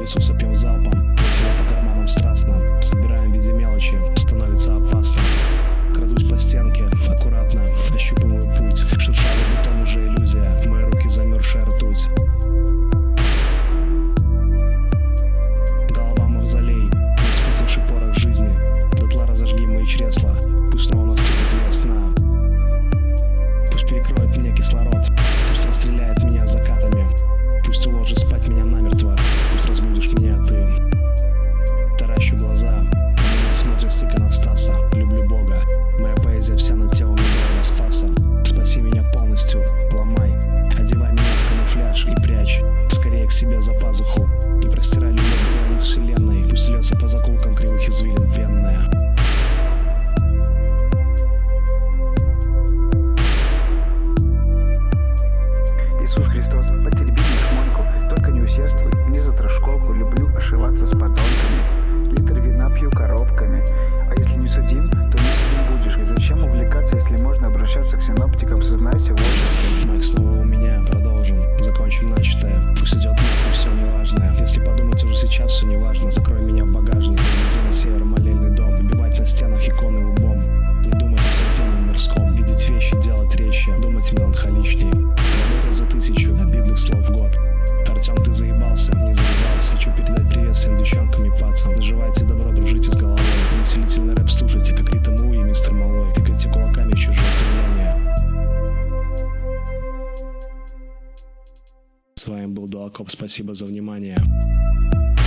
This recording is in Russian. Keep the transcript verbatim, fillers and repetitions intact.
Иисуса пьем залпом, платим по карманам страстно, собираем в виде мелочи, становится опасно. Крадусь по стенке, аккуратно, ощупываю путь. Шершавый бетон уже иллюзия, в мои руки замерзшая ртуть. Голова мавзолей, не испытавший порох жизни. Дотла разожги мои чресла, пусть снова наступит весна. Пусть перекроет мне кислород, пусть расстреляет меня закатами. Пусть уложит спать меня намертво, пусть разбудишь меня ты. Таращу глаза, на меня смотрит с иконостаса. Люблю Бога, моя поэзия вся над телом недорого спаса. Спаси меня полностью, ломай, одевай меня в камуфляж и прячь скорее к себе за пазуху. И простирай любовь до границ вселенной, пусть льется по закулкам кривых извилин пенная. Иисус Христос, потерпи мне шмоньку, только не усердствуй, не за трошколку. Люблю ошиваться с подонками, литр вина пью коробками. А если не судим, то не судим будешь. И зачем увлекаться, если можно обращаться к синоптикам, сознайся в обществе. Майк снова у меня, продолжим, закончим начатое. Пусть идет нахуй все неважное. Если подумать уже сейчас, все неважно. Закрой меня в багажник, вези на север молельный дом. Выбивать на стенах иконы лбом. Не думать о своем мирском, видеть вещи, делать резче, думать меланхоличней. Работать за тысячу обидных слов в год. Артем, ты заебался, не заебался. Хочу передать привет всем девчонкам и пацам. Наживайте добро, дружите с головой. Усилительный рэп слушайте, как Рита Му и мистер Малой. Тыкайте кулаками в чужие крылья. С вами был Дуакоп, спасибо за внимание.